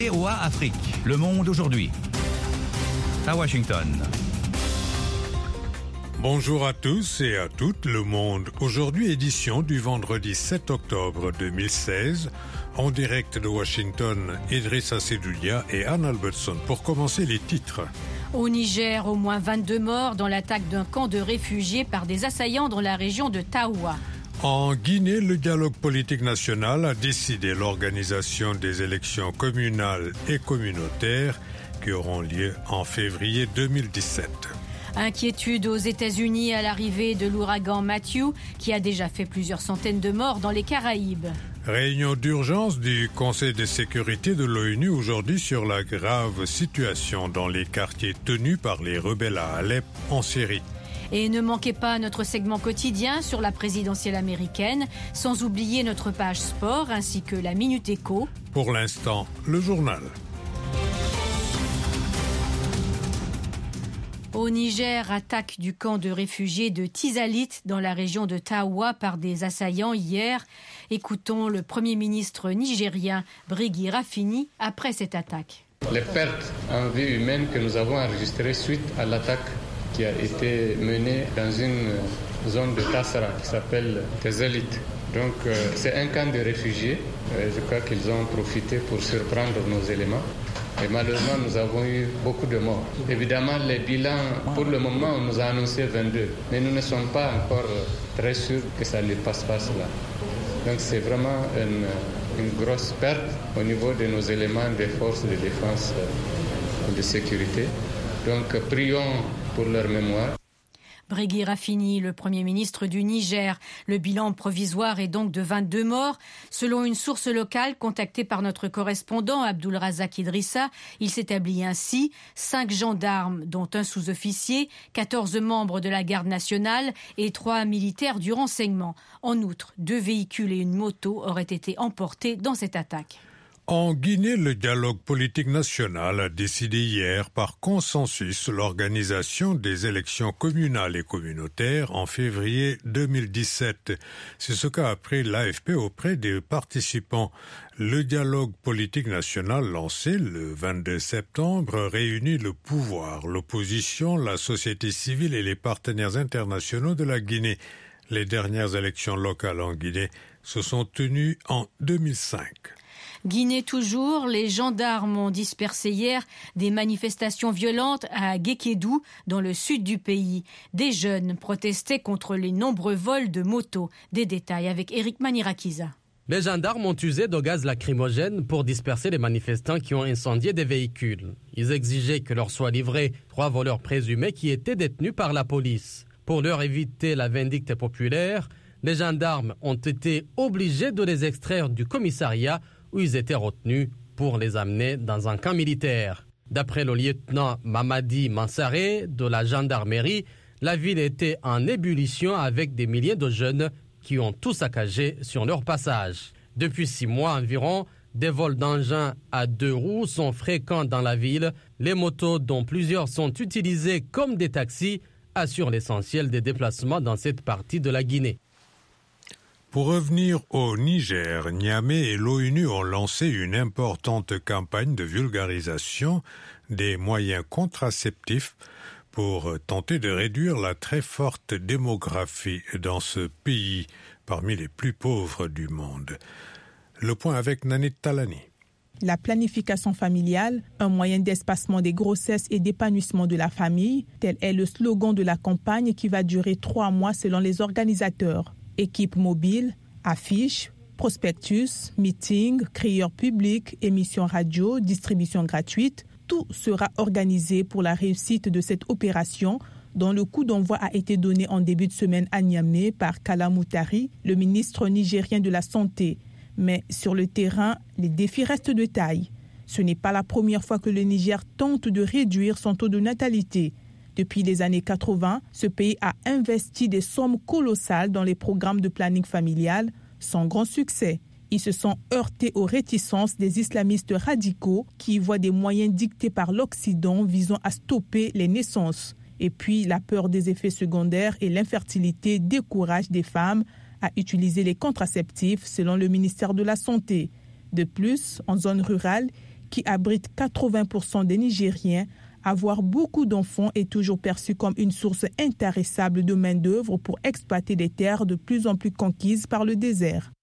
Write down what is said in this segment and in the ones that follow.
VOA Afrique, le monde aujourd'hui. À Washington. Bonjour à tous et à toutes, le monde aujourd'hui, édition du vendredi 7 octobre 2016. En direct de Washington, Idrissa Sedoulia et Anne Albertson. Pour commencer, les titres. Au Niger, au moins 22 morts dans l'attaque d'un camp de réfugiés par des assaillants dans la région de Taoua. En Guinée, le dialogue politique national a décidé l'organisation des élections communales et communautaires qui auront lieu en février 2017. Inquiétude aux États-Unis à l'arrivée de l'ouragan Matthew, qui a déjà fait plusieurs centaines de morts dans les Caraïbes. Réunion d'urgence du Conseil de sécurité de l'ONU aujourd'hui sur la grave situation dans les quartiers tenus par les rebelles à Alep en Syrie. Et ne manquez pas notre segment quotidien sur la présidentielle américaine, sans oublier notre page sport ainsi que la Minute Éco. Pour l'instant, le journal. Au Niger, attaque du camp de réfugiés de Tizalit dans la région de Taoua par des assaillants hier. Écoutons le Premier ministre nigérien Brigui Rafini après cette attaque. Les pertes en vie humaine que nous avons enregistrées suite à l'attaque qui a été menée dans une zone de Tassara qui s'appelle Tizalit. Donc c'est un camp de réfugiés. Je crois qu'ils ont profité pour surprendre nos éléments. Et malheureusement, nous avons eu beaucoup de morts. Évidemment, les bilans, pour le moment, on nous a annoncé 22. Mais nous ne sommes pas encore très sûrs que ça ne passe pas cela. Donc c'est vraiment une grosse perte au niveau de nos éléments des forces de défense et de sécurité. Donc prions pour leur mémoire. Brigui Rafini, le Premier ministre du Niger. Le bilan provisoire est donc de 22 morts. Selon une source locale contactée par notre correspondant Abdulrazak Idrissa, il s'établit ainsi 5 gendarmes, dont un sous-officier, 14 membres de la garde nationale et 3 militaires du renseignement. En outre, 2 véhicules et une moto auraient été emportés dans cette attaque. En Guinée, le dialogue politique national a décidé hier par consensus l'organisation des élections communales et communautaires en février 2017. C'est ce qu'a appris l'AFP auprès des participants. Le dialogue politique national lancé le 22 septembre réunit le pouvoir, l'opposition, la société civile et les partenaires internationaux de la Guinée. Les dernières élections locales en Guinée se sont tenues en 2005. Guinée toujours, les gendarmes ont dispersé hier des manifestations violentes à Guékédou, dans le sud du pays. Des jeunes protestaient contre les nombreux vols de motos. Des détails avec Eric Manirakiza. Les gendarmes ont usé de gaz lacrymogène pour disperser les manifestants qui ont incendié des véhicules. Ils exigeaient que leur soient livrés 3 voleurs présumés qui étaient détenus par la police. Pour leur éviter la vindicte populaire, les gendarmes ont été obligés de les extraire du commissariat où ils étaient retenus pour les amener dans un camp militaire. D'après le lieutenant Mamadi Mansaré de la gendarmerie, la ville était en ébullition avec des milliers de jeunes qui ont tout saccagé sur leur passage. Depuis 6 mois environ, des vols d'engins à 2 roues sont fréquents dans la ville. Les motos, dont plusieurs sont utilisées comme des taxis, assurent l'essentiel des déplacements dans cette partie de la Guinée. Pour revenir au Niger, Niamey et l'ONU ont lancé une importante campagne de vulgarisation des moyens contraceptifs pour tenter de réduire la très forte démographie dans ce pays, parmi les plus pauvres du monde. Le point avec Nanit Talani. La planification familiale, un moyen d'espacement des grossesses et d'épanouissement de la famille, tel est le slogan de la campagne qui va durer 3 mois selon les organisateurs. Équipe mobile, affiches, prospectus, meetings, crieurs publics, émissions radio, distribution gratuite, tout sera organisé pour la réussite de cette opération dont le coup d'envoi a été donné en début de semaine à Niamey par Kala Moutari, le ministre nigérien de la Santé. Mais sur le terrain, les défis restent de taille. Ce n'est pas la première fois que le Niger tente de réduire son taux de natalité. Depuis les années 80, ce pays a investi des sommes colossales dans les programmes de planning familial, sans grand succès. Ils se sont heurtés aux réticences des islamistes radicaux qui y voient des moyens dictés par l'Occident visant à stopper les naissances. Et puis, la peur des effets secondaires et l'infertilité découragent des femmes à utiliser les contraceptifs selon le ministère de la Santé. De plus, en zone rurale, qui abrite 80% des Nigériens, avoir beaucoup d'enfants est toujours perçu comme une source intarissable de main-d'œuvre pour exploiter des terres de plus en plus conquises par le désert.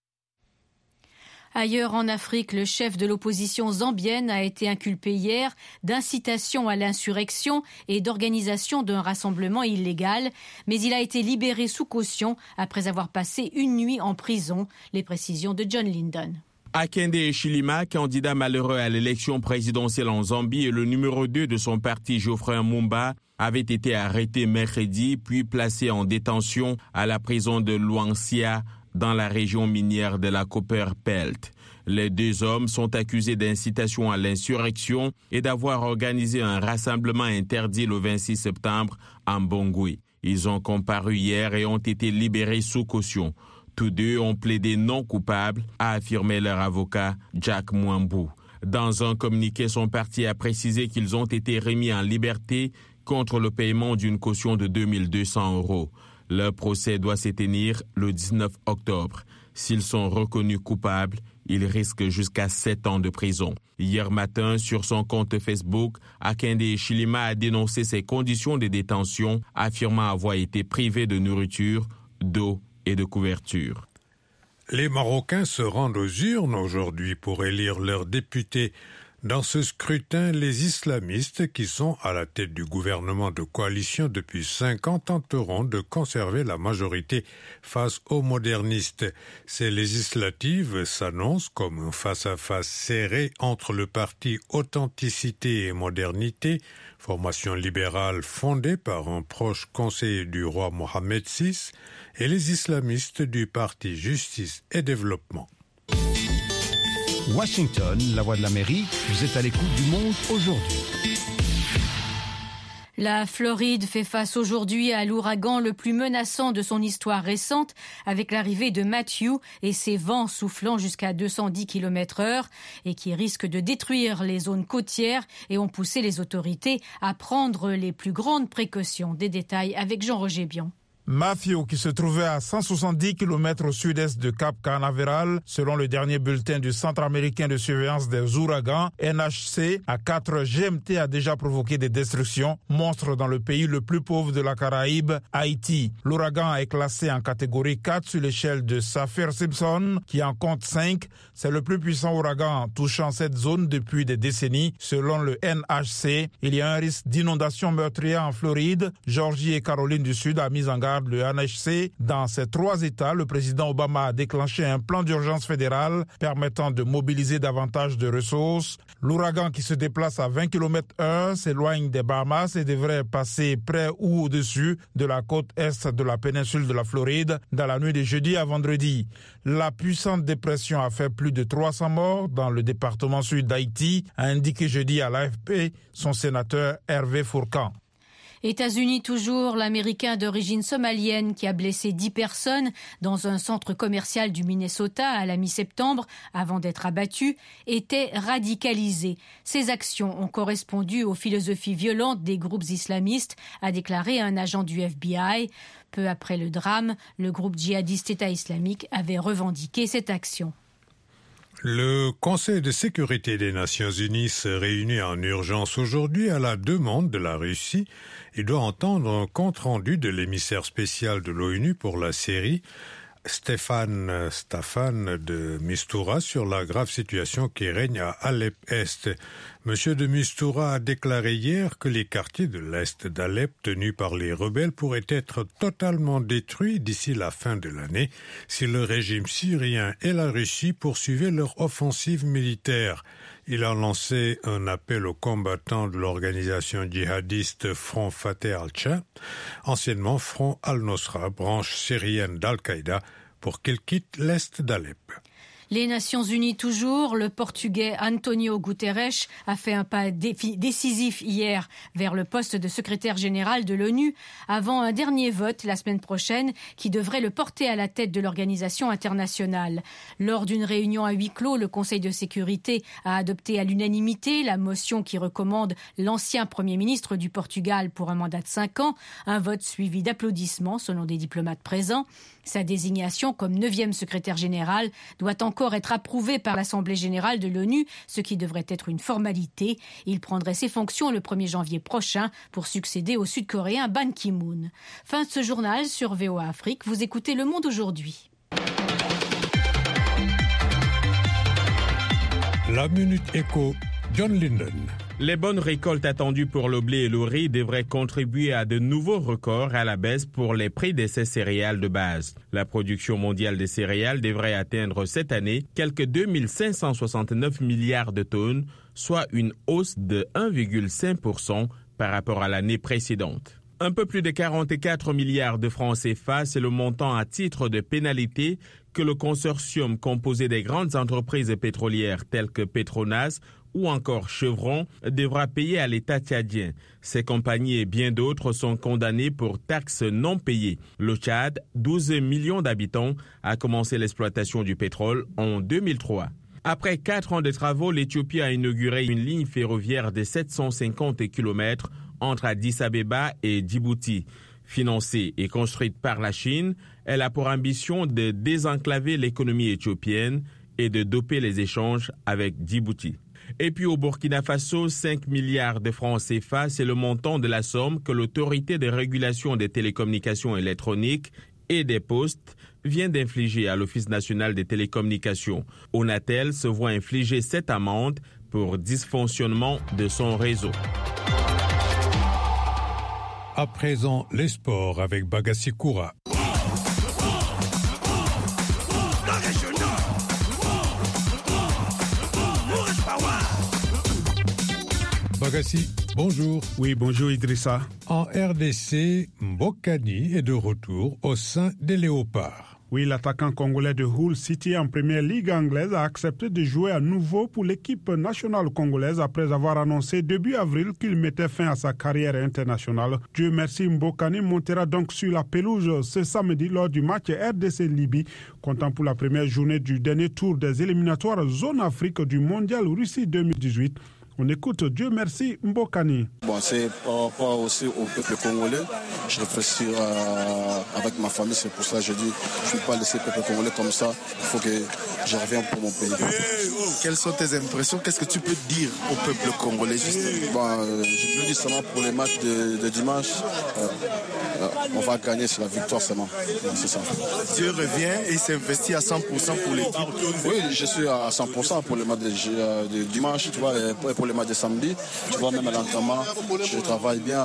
Ailleurs en Afrique, le chef de l'opposition zambienne a été inculpé hier d'incitation à l'insurrection et d'organisation d'un rassemblement illégal, mais il a été libéré sous caution après avoir passé une nuit en prison. Les précisions de John Linden. Hakainde Hichilema, candidat malheureux à l'élection présidentielle en Zambie et le numéro 2 de son parti Geoffrey Mumba, avait été arrêté mercredi puis placé en détention à la prison de Luansia dans la région minière de la Copper-Pelt. Les deux hommes sont accusés d'incitation à l'insurrection et d'avoir organisé un rassemblement interdit le 26 septembre à Mbongwe. Ils ont comparu hier et ont été libérés sous caution. Tous deux ont plaidé non coupables, a affirmé leur avocat Jack Mwambu. Dans un communiqué, son parti a précisé qu'ils ont été remis en liberté contre le paiement d'une caution de 2200 €. Leur procès doit se tenir le 19 octobre. S'ils sont reconnus coupables, ils risquent jusqu'à 7 ans de prison. Hier matin, sur son compte Facebook, Hakainde Hichilema a dénoncé ses conditions de détention, affirmant avoir été privé de nourriture, d'eau et de couverture. Les Marocains se rendent aux urnes aujourd'hui pour élire leurs députés. Dans ce scrutin, les islamistes qui sont à la tête du gouvernement de coalition depuis 5 ans tenteront de conserver la majorité face aux modernistes. Ces législatives s'annoncent comme un face-à-face serré entre le parti Authenticité et Modernité, formation libérale fondée par un proche conseiller du roi Mohamed VI, et les islamistes du parti Justice et Développement. Washington, la voix de l'Amérique, vous êtes à l'écoute du monde aujourd'hui. La Floride fait face aujourd'hui à l'ouragan le plus menaçant de son histoire récente, avec l'arrivée de Matthew et ses vents soufflant jusqu'à 210 km/h et qui risquent de détruire les zones côtières et ont poussé les autorités à prendre les plus grandes précautions. Des détails avec Jean-Roger Bion. Matthew, qui se trouvait à 170 km au sud-est de Cap Canaveral, selon le dernier bulletin du Centre américain de surveillance des ouragans, NHC, à 4 GMT a déjà provoqué des destructions, monstre dans le pays le plus pauvre de la Caraïbe, Haïti. L'ouragan est classé en catégorie 4 sur l'échelle de Saffir-Simpson, qui en compte 5. C'est le plus puissant ouragan touchant cette zone depuis des décennies, selon le NHC. Il y a un risque d'inondation meurtrière en Floride. Georgie et Caroline du Sud a mis en garde le NHC. Dans ces 3 États, le président Obama a déclenché un plan d'urgence fédéral permettant de mobiliser davantage de ressources. L'ouragan, qui se déplace à 20 km/h, s'éloigne des Bahamas et devrait passer près ou au-dessus de la côte est de la péninsule de la Floride dans la nuit de jeudi à vendredi. La puissante dépression a fait plus de 300 morts dans le département sud d'Haïti, a indiqué jeudi à l'AFP son sénateur Hervé Fourcan. États-Unis toujours, l'Américain d'origine somalienne qui a blessé 10 personnes dans un centre commercial du Minnesota à la mi-septembre avant d'être abattu, était radicalisé. Ses actions ont correspondu aux philosophies violentes des groupes islamistes, a déclaré un agent du FBI. Peu après le drame, le groupe djihadiste État islamique avait revendiqué cette action. Le Conseil de sécurité des Nations Unies se réunit en urgence aujourd'hui à la demande de la Russie et doit entendre un compte-rendu de l'émissaire spécial de l'ONU pour la Syrie, Staffan de Mistura, sur la grave situation qui règne à Alep-Est. Monsieur de Mistura a déclaré hier que les quartiers de l'Est d'Alep tenus par les rebelles pourraient être totalement détruits d'ici la fin de l'année si le régime syrien et la Russie poursuivaient leur offensive militaire. Il a lancé un appel aux combattants de l'organisation djihadiste Front Fateh al-Sham, anciennement Front al-Nosra, branche syrienne d'Al-Qaïda, pour qu'ils quittent l'Est d'Alep. Les Nations Unies toujours, le Portugais António Guterres a fait un pas décisif hier vers le poste de secrétaire général de l'ONU avant un dernier vote la semaine prochaine qui devrait le porter à la tête de l'organisation internationale. Lors d'une réunion à huis clos, le Conseil de sécurité a adopté à l'unanimité la motion qui recommande l'ancien Premier ministre du Portugal pour un mandat de 5 ans, un vote suivi d'applaudissements selon des diplomates présents. Sa désignation comme 9e secrétaire général doit encore encore être approuvé par l'Assemblée générale de l'ONU, ce qui devrait être une formalité. Il prendrait ses fonctions le 1er janvier prochain pour succéder au Sud-Coréen Ban Ki-moon. Fin de ce journal sur VOA Afrique. Vous écoutez Le Monde aujourd'hui. La Minute Éco, John Linden. Les bonnes récoltes attendues pour le blé et le riz devraient contribuer à de nouveaux records à la baisse pour les prix de ces céréales de base. La production mondiale des céréales devrait atteindre cette année quelques 2569 milliards de tonnes, soit une hausse de 1,5% par rapport à l'année précédente. Un peu plus de 44 milliards de francs CFA, c'est le montant à titre de pénalité que le consortium composé des grandes entreprises pétrolières telles que Petronas ou encore Chevron devra payer à l'État tchadien. Ces compagnies et bien d'autres sont condamnées pour taxes non payées. Le Tchad, 12 millions d'habitants, a commencé l'exploitation du pétrole en 2003. Après 4 ans de travaux, l'Éthiopie a inauguré une ligne ferroviaire de 750 km entre Addis Abeba et Djibouti. Financée et construite par la Chine, elle a pour ambition de désenclaver l'économie éthiopienne et de doper les échanges avec Djibouti. Et puis au Burkina Faso, 5 milliards de francs CFA, c'est le montant de la somme que l'autorité de régulation des télécommunications électroniques et des postes vient d'infliger à l'Office national des télécommunications. Onatel se voit infliger cette amende pour dysfonctionnement de son réseau. À présent, les sports avec Bagassi Koura. Bagassi, bonjour. Oui, bonjour Idrissa. En RDC, Mbokani est de retour au sein des Léopards. Oui, l'attaquant congolais de Hull City en première ligue anglaise a accepté de jouer à nouveau pour l'équipe nationale congolaise après avoir annoncé début avril qu'il mettait fin à sa carrière internationale. Dieu merci, Mbokani montera donc sur la pelouse ce samedi lors du match RDC-Libye, comptant pour la première journée du dernier tour des éliminatoires zone Afrique du Mondial Russie 2018. On écoute Dieu merci Mbokani. Bon, c'est par rapport aussi au peuple congolais. Je réfléchis avec ma famille, c'est pour ça que je dis je ne peux pas laisser le peuple congolais comme ça. Il faut que je revienne pour mon pays. Quelles sont tes impressions? Qu'est-ce que tu peux dire au peuple congolais justement? Bon, je peux dire seulement pour les matchs de dimanche, on va gagner sur la victoire seulement. C'est ça. Dieu revient et s'investit à 100% pour l'équipe. Oui, je suis à 100% pour les matchs de dimanche, tu vois, pour les matchs de samedi. Tu vois, même à l'entraînement, je travaille bien.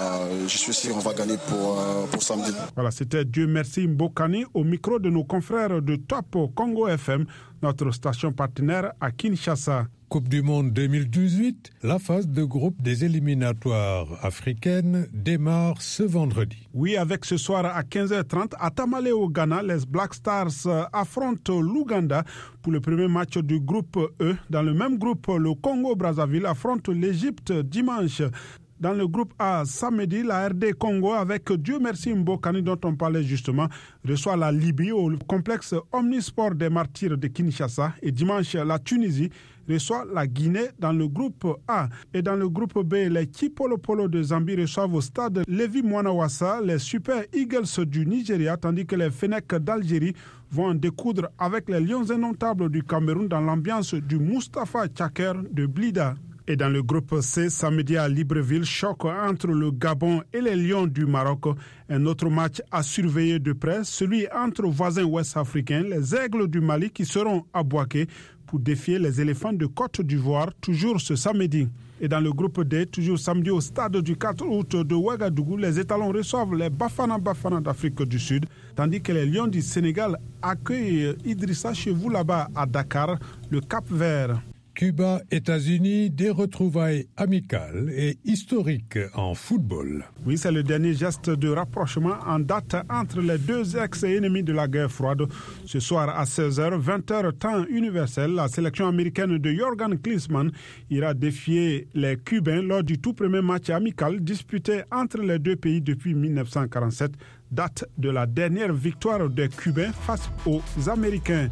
Je suis sûr qu'on va gagner pour samedi. Voilà, c'était Dieu merci Mbokani au micro de nos confrères de Top Congo FM, notre station partenaire à Kinshasa. Coupe du Monde 2018, la phase de groupe des éliminatoires africaines démarre ce vendredi. Oui, avec ce soir à 15h30 à Tamale au Ghana, les Black Stars affrontent l'Ouganda pour le premier match du groupe E. Dans le même groupe, le Congo-Brazzaville affronte l'Égypte dimanche. Dans le groupe A, samedi, la RD Congo, avec Dieu merci Mbokani dont on parlait justement, reçoit la Libye au complexe Omnisport des Martyrs de Kinshasa. Et dimanche, la Tunisie reçoit la Guinée dans le groupe A. Et dans le groupe B, les Chipolo Polo de Zambie reçoivent au stade Lévi Mwanawasa les Super Eagles du Nigeria, tandis que les Fennecs d'Algérie vont en découdre avec les Lions indomptables du Cameroun dans l'ambiance du Mustapha Tchaker de Blida. Et dans le groupe C, samedi à Libreville, choc entre le Gabon et les Lions du Maroc. Un autre match à surveiller de près, celui entre voisins ouest-africains, les Aigles du Mali qui seront à Bouaké pour défier les éléphants de Côte d'Ivoire, toujours ce samedi. Et dans le groupe D, toujours samedi au stade du 4 août de Ouagadougou, les étalons reçoivent les Bafana d'Afrique du Sud, tandis que les Lions du Sénégal accueillent Idrissa chez vous là-bas à Dakar, le Cap-Vert. Cuba, États-Unis, des retrouvailles amicales et historiques en football. Oui, c'est le dernier geste de rapprochement en date entre les deux ex-ennemis de la guerre froide. Ce soir à 16h, 20h temps universel, la sélection américaine de Jorgen Klinsmann ira défier les Cubains lors du tout premier match amical disputé entre les deux pays depuis 1947, date de la dernière victoire des Cubains face aux Américains.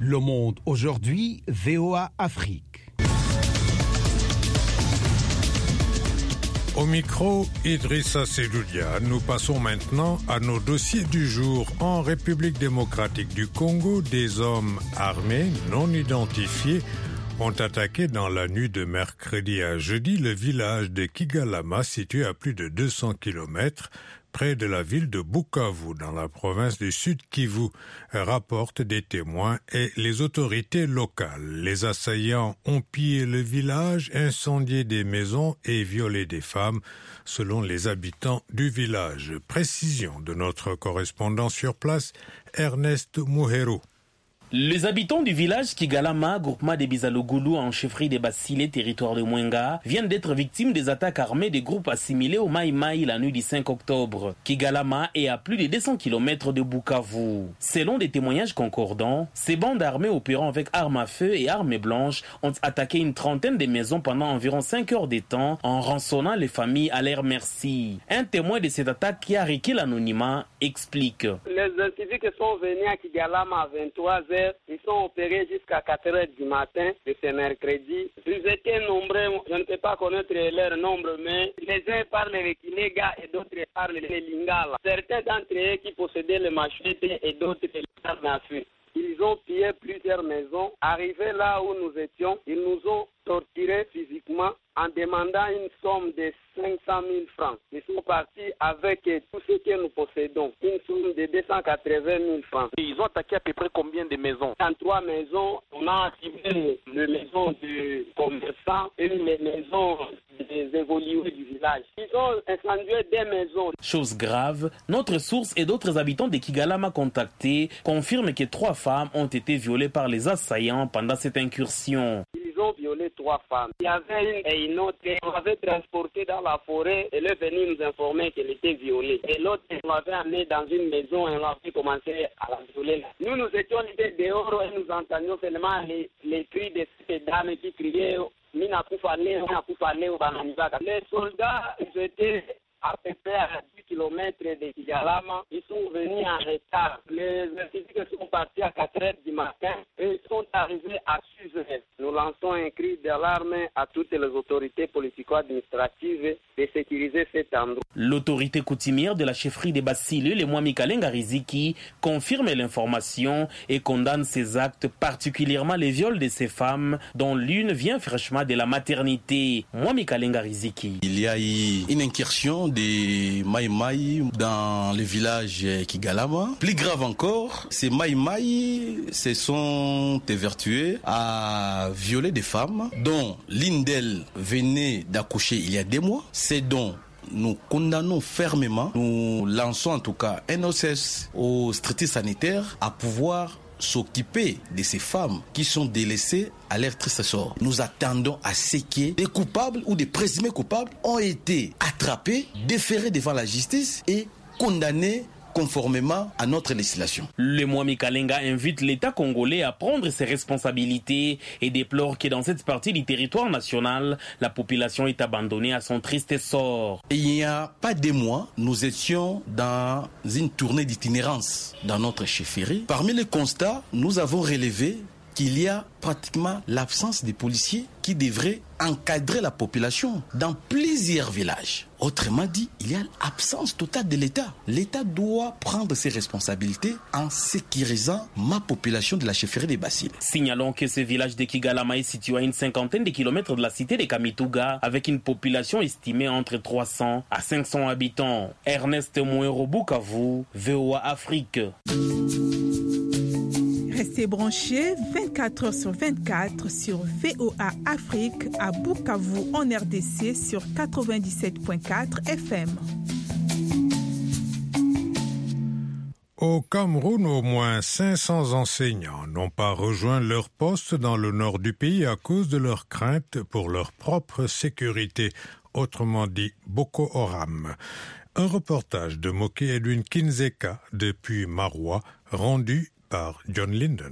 Le Monde aujourd'hui, VOA Afrique. Au micro, Idrissa Seloudia. Nous passons maintenant à nos dossiers du jour. En République démocratique du Congo, des hommes armés non identifiés ont attaqué dans la nuit de mercredi à jeudi le village de Kigalama, situé à plus de 200 km près de la ville de Bukavu, dans la province du Sud Kivu, rapportent des témoins et les autorités locales. Les assaillants ont pillé le village, incendié des maisons et violé des femmes, selon les habitants du village. Précision de notre correspondant sur place, Ernest Muhero. Les habitants du village Kigalama, groupement des Bizalogoulou en chefferie des Basile, territoire de Mwenga, viennent d'être victimes des attaques armées des groupes assimilés au Mai Mai la nuit du 5 octobre. Kigalama est à plus de 200 km de Bukavu. Selon des témoignages concordants, ces bandes armées opérant avec armes à feu et armes blanches ont attaqué une trentaine de maisons pendant environ 5 heures de temps en rançonnant les familles à leur merci. Un témoin de cette attaque qui a requis l'anonymat explique. Les individus sont venus à Kigalama à 23h. Ils sont opérés jusqu'à 4h du matin de ce mercredi. Ils étaient nombreux, je ne peux pas connaître leur nombre, mais les uns parlent le Kilega et d'autres parlent le Lingala. Certains d'entre eux qui possédaient le machete et d'autres les armes à feu. Ils ont pillé plusieurs maisons. Arrivés là où nous étions, ils nous ont torturés physiquement en demandant une somme de 500 000 francs. Ils sont partis avec tout ce que nous possédons, une somme de 280 000 francs. Ils ont attaqué à peu près combien de maisons? En 3 maisons, on a activé les maisons du commerçant et les maisons des évolués du village. Ils ont incendié des maisons. Chose grave, notre source et d'autres habitants de Kigalama contactés confirment que 3 femmes ont été violées par les assaillants pendant cette incursion. Ils ont violé 3 femmes. Il y avait une et une autre qu'on avait transportée dans la forêt. Elle est venue nous informer qu'elle était violée. Et l'autre, on l'avait amenée dans une maison et on avait commencé à la violer. Nous étions libérés dehors et nous entendions seulement les cris de ces dames qui criaient « Mina Koufane, Mina Koufane » au Bananibaka. Les soldats, ils étaient à peu près à 10 km de Kigalama. Ils sont venus en retard. Les individus sont partis à 4h du matin et ils sont arrivés à 6h. Nous lançons un cri d'alarme à toutes les autorités politico-administratives de sécuriser cet endroit. L'autorité coutumière de la chefferie des Basile, le Mwami Kalenga Riziki, confirme l'information et condamne ces actes, particulièrement les viols de ces femmes, dont l'une vient fraîchement de la maternité. Mwami Kalenga Riziki. Il y a eu une incursion des Mai Mai dans le village Kigalama. Plus grave encore, ces Mai Mai se sont évertués à violer des femmes dont l'une d'elles venait d'accoucher il y a 2 mois. C'est donc nous condamnons fermement, nous lançons en tout cas un OCS aux autorités sanitaires à pouvoir s'occuper de ces femmes qui sont délaissées à leur triste sort. Nous attendons à ce que des coupables ou des présumés coupables ont été attrapés, déférés devant la justice et condamnés conformément à notre législation. Le Mwami Kalenga invite l'État congolais à prendre ses responsabilités et déplore que dans cette partie du territoire national, la population est abandonnée à son triste sort. Il n'y a pas 2 mois, nous étions dans une tournée d'itinérance dans notre chefferie. Parmi les constats, nous avons relevé qu'il y a pratiquement l'absence des policiers qui devraient encadrer la population dans plusieurs villages. Autrement dit, il y a l'absence totale de l'État. L'État doit prendre ses responsabilités en sécurisant ma population de la chefferie des Basile. Signalons que ce village de Kigalama est situé à une 50aine de kilomètres de la cité de Kamituga, avec une population estimée entre 300 à 500 habitants. Ernest Muhero, Bukavu, VOA Afrique. Restez branchés 24 heures sur 24 sur VOA Afrique à Bukavu en RDC sur 97.4 FM. Au Cameroun, au moins 500 enseignants n'ont pas rejoint leur poste dans le nord du pays à cause de leurs craintes pour leur propre sécurité, autrement dit Boko Haram. Un reportage de Moki Edwin Kinzeka depuis Maroua, rendu par John Linden.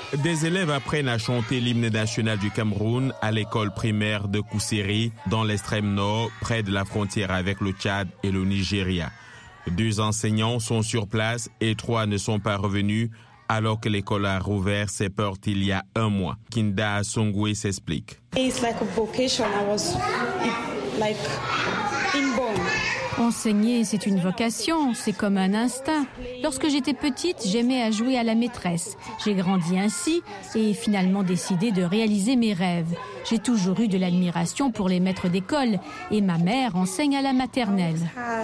Des élèves apprennent à chanter l'hymne national du Cameroun à l'école primaire de Kousséri, dans l'extrême nord, près de la frontière avec le Tchad et le Nigeria. 2 enseignants sont sur place et 3 ne sont pas revenus, alors que l'école a rouvert ses portes il y a 1 mois. Kinda Songwe s'explique. It's like a vocation. I was like inborn. Enseigner, c'est une vocation, c'est comme un instinct. Lorsque j'étais petite, j'aimais à jouer à la maîtresse. J'ai grandi ainsi et finalement décidé de réaliser mes rêves. J'ai toujours eu de l'admiration pour les maîtres d'école et ma mère enseigne à la maternelle.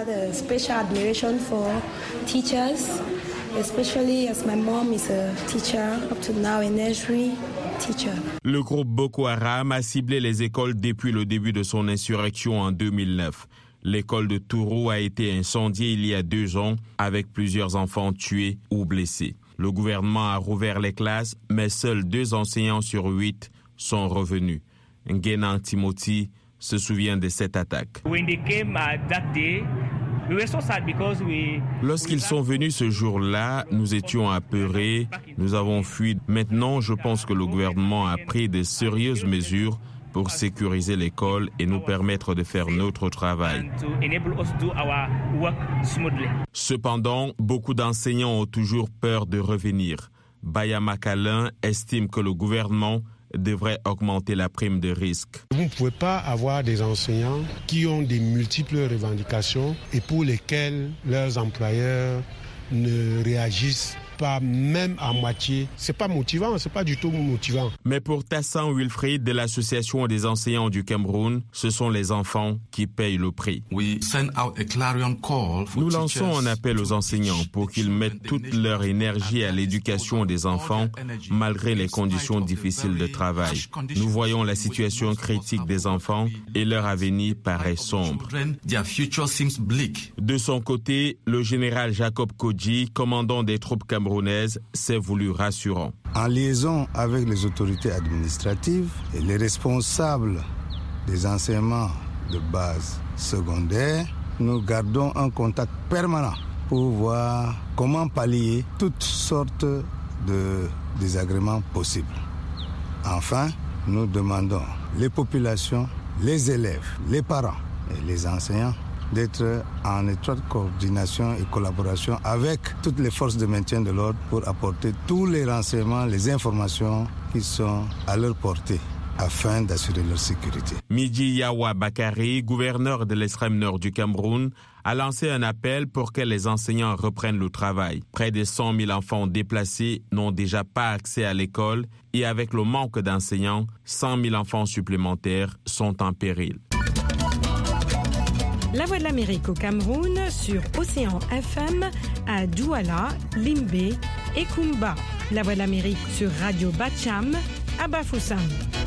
Le groupe Boko Haram a ciblé les écoles depuis le début de son insurrection en 2009. L'école de Tourou a été incendiée il y a 2 ans avec plusieurs enfants tués ou blessés. Le gouvernement a rouvert les classes, mais seuls 2 enseignants sur 8 sont revenus. Nguena Timothy se souvient de cette attaque. Lorsqu'ils sont venus ce jour-là, nous étions apeurés, nous avons fui. Maintenant, je pense que le gouvernement a pris de sérieuses mesures pour sécuriser l'école et nous permettre de faire notre travail. Cependant, beaucoup d'enseignants ont toujours peur de revenir. Bayama Kalin estime que le gouvernement devrait augmenter la prime de risque. Vous ne pouvez pas avoir des enseignants qui ont des multiples revendications et pour lesquels leurs employeurs ne réagissent pas même à moitié. C'est pas motivant, c'est pas du tout motivant. Mais pour Tassan Wilfried de l'Association des enseignants du Cameroun, ce sont les enfants qui payent le prix. Nous lançons un appel aux enseignants pour qu'ils mettent toute leur énergie à l'éducation des enfants malgré les conditions difficiles de travail. Nous voyons la situation critique des enfants et leur avenir paraît sombre. De son côté, le général Jacob Kodji, commandant des troupes camerounaises, s'est voulu rassurant. En liaison avec les autorités administratives et les responsables des enseignements de base secondaire, nous gardons un contact permanent pour voir comment pallier toutes sortes de désagréments possibles. Enfin, nous demandons les populations, les élèves, les parents et les enseignants d'être en étroite coordination et collaboration avec toutes les forces de maintien de l'ordre pour apporter tous les renseignements, les informations qui sont à leur portée afin d'assurer leur sécurité. Midji Yawa Bakari, gouverneur de l'extrême nord du Cameroun, a lancé un appel pour que les enseignants reprennent le travail. Près de 100 000 enfants déplacés n'ont déjà pas accès à l'école et avec le manque d'enseignants, 100 000 enfants supplémentaires sont en péril. La Voix de l'Amérique au Cameroun sur Océan FM à Douala, Limbé et Kumba. La Voix de l'Amérique sur Radio Bacham à Bafoussam.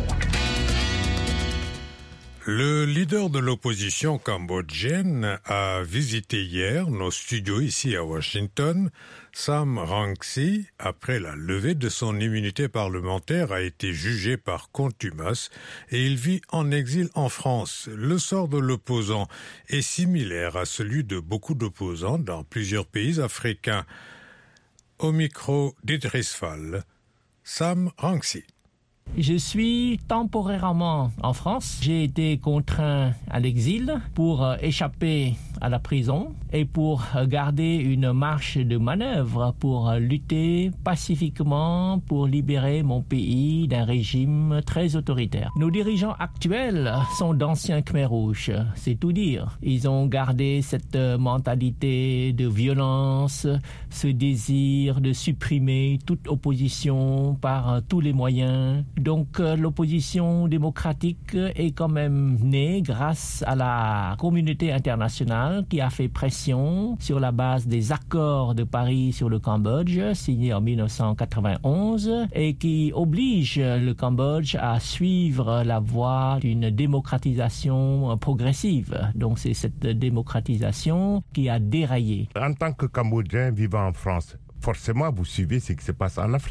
Le leader de l'opposition cambodgienne a visité hier nos studios ici à Washington. Sam Rainsy, après la levée de son immunité parlementaire, a été jugé par contumace et il vit en exil en France. Le sort de l'opposant est similaire à celui de beaucoup d'opposants dans plusieurs pays africains. Au micro d'Idriss Fall, Sam Rainsy. Je suis temporairement en France. J'ai été contraint à l'exil pour échapper à la prison et pour garder une marge de manœuvre pour lutter pacifiquement pour libérer mon pays d'un régime très autoritaire. Nos dirigeants actuels sont d'anciens Khmer rouges, c'est tout dire. Ils ont gardé cette mentalité de violence, ce désir de supprimer toute opposition par tous les moyens. Donc l'opposition démocratique est quand même née grâce à la communauté internationale qui a fait pression sur la base des accords de Paris sur le Cambodge, signés en 1991, et qui oblige le Cambodge à suivre la voie d'une démocratisation progressive. Donc c'est cette démocratisation qui a déraillé. En tant que Cambodgien vivant en France, forcément vous suivez ce qui se passe en Afrique.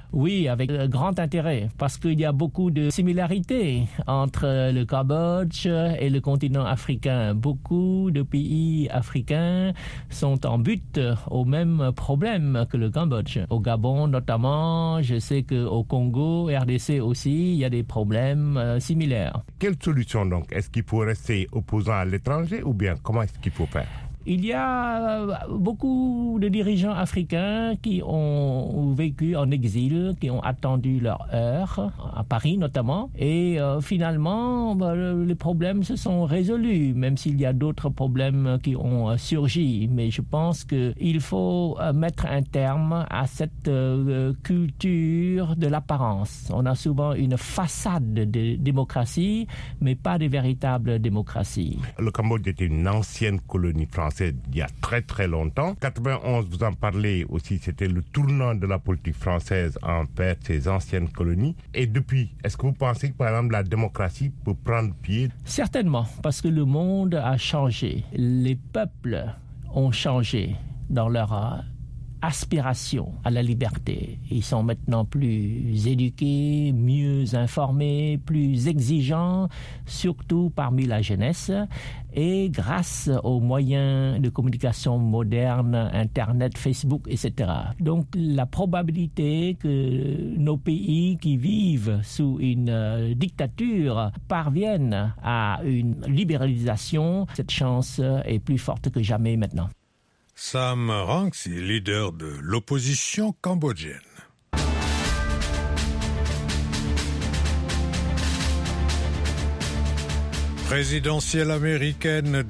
Oui, avec grand intérêt, parce qu'il y a beaucoup de similarités entre le Cambodge et le continent africain. Beaucoup de pays africains sont en butte au même problème que le Cambodge. Au Gabon notamment, je sais qu'au Congo, RDC aussi, il y a des problèmes similaires. Quelle solution donc? Est-ce qu'il faut rester opposant à l'étranger ou bien comment est-ce qu'il faut faire? Il y a beaucoup de dirigeants africains qui ont vécu en exil, qui ont attendu leur heure, à Paris notamment, et finalement, les problèmes se sont résolus, même s'il y a d'autres problèmes qui ont surgi. Mais je pense qu'il faut mettre un terme à cette culture de l'apparence. On a souvent une façade de démocratie, mais pas de véritable démocratie. Le Cambodge était une ancienne colonie française il y a très très longtemps. 91, vous en parlez aussi, c'était le tournant de la politique française envers ces anciennes colonies. Et depuis, est-ce que vous pensez que par exemple la démocratie peut prendre pied? Certainement, parce que le monde a changé. Les peuples ont changé dans leur aspiration à la liberté. Ils sont maintenant plus éduqués, mieux informés, plus exigeants, surtout parmi la jeunesse. Et grâce aux moyens de communication modernes, Internet, Facebook, etc. Donc la probabilité que nos pays qui vivent sous une dictature parviennent à une libéralisation, cette chance est plus forte que jamais maintenant. Sam Rainsy, leader de l'opposition cambodgienne. Présidentielle américaine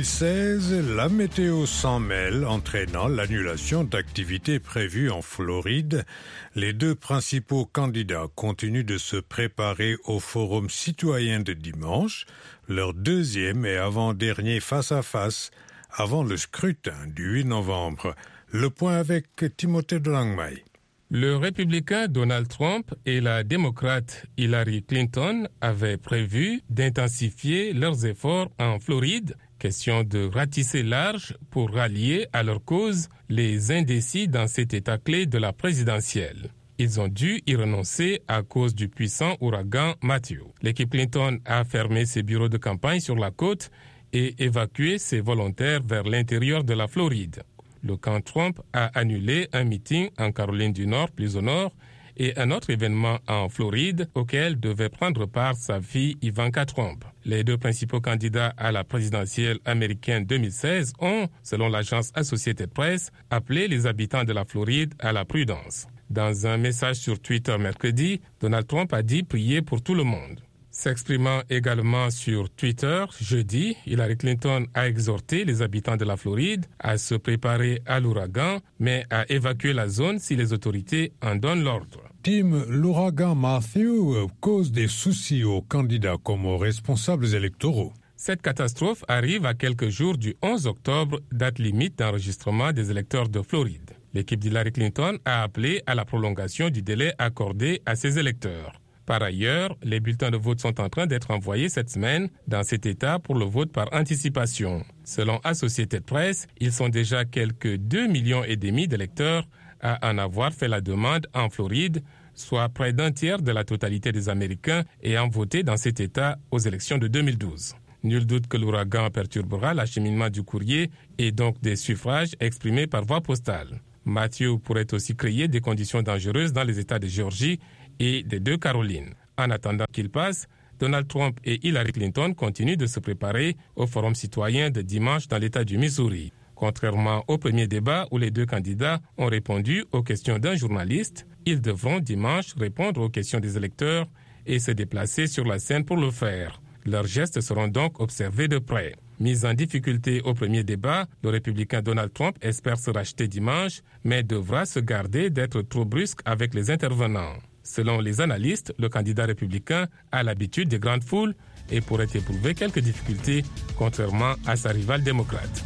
2016, la météo s'en mêle, entraînant l'annulation d'activités prévues en Floride. Les deux principaux candidats continuent de se préparer au Forum citoyen de dimanche, leur deuxième et avant-dernier face-à-face, avant le scrutin du 8 novembre. Le point avec Timothée Delangmai. Le républicain Donald Trump et la démocrate Hillary Clinton avaient prévu d'intensifier leurs efforts en Floride, question de ratisser large pour rallier à leur cause les indécis dans cet état clé de la présidentielle. Ils ont dû y renoncer à cause du puissant ouragan Matthew. L'équipe Clinton a fermé ses bureaux de campagne sur la côte et évacué ses volontaires vers l'intérieur de la Floride. Le camp Trump a annulé un meeting en Caroline du Nord, plus au nord, et un autre événement en Floride auquel devait prendre part sa fille Ivanka Trump. Les deux principaux candidats à la présidentielle américaine 2016 ont, selon l'agence Associated Press, appelé les habitants de la Floride à la prudence. Dans un message sur Twitter mercredi, Donald Trump a dit prier pour tout le monde. S'exprimant également sur Twitter, jeudi, Hillary Clinton a exhorté les habitants de la Floride à se préparer à l'ouragan, mais à évacuer la zone si les autorités en donnent l'ordre. Tim, l'ouragan Matthew cause des soucis aux candidats comme aux responsables électoraux. Cette catastrophe arrive à quelques jours du 11 octobre, date limite d'enregistrement des électeurs de Floride. L'équipe d'Hillary Clinton a appelé à la prolongation du délai accordé à ses électeurs. Par ailleurs, les bulletins de vote sont en train d'être envoyés cette semaine dans cet État pour le vote par anticipation. Selon Associated Press, ils sont déjà quelques 2,5 millions d'électeurs à en avoir fait la demande en Floride, soit près d'un tiers de la totalité des Américains ayant voté dans cet État aux élections de 2012. Nul doute que l'ouragan perturbera l'acheminement du courrier et donc des suffrages exprimés par voie postale. Matthew pourrait aussi créer des conditions dangereuses dans les États de Géorgie et des deux Carolines. En attendant qu'il passe, Donald Trump et Hillary Clinton continuent de se préparer au Forum citoyen de dimanche dans l'État du Missouri. Contrairement au premier débat où les deux candidats ont répondu aux questions d'un journaliste, ils devront dimanche répondre aux questions des électeurs et se déplacer sur la scène pour le faire. Leurs gestes seront donc observés de près. Mis en difficulté au premier débat, le républicain Donald Trump espère se racheter dimanche, mais devra se garder d'être trop brusque avec les intervenants. Selon les analystes, le candidat républicain a l'habitude des grandes foules et pourrait éprouver quelques difficultés, contrairement à sa rivale démocrate.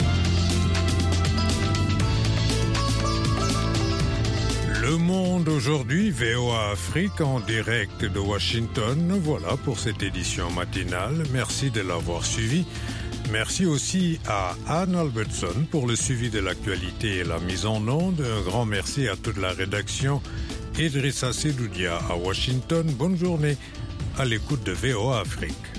Le monde aujourd'hui. aujourd'hui VOA Afrique en direct de Washington. Voilà pour cette édition matinale. Merci de l'avoir suivi. Merci aussi à Anne Albertson pour le suivi de l'actualité et la mise en onde. Un grand merci à toute la rédaction. Idrissa Sedoudia à Washington. Bonne journée à l'écoute de VOA Afrique.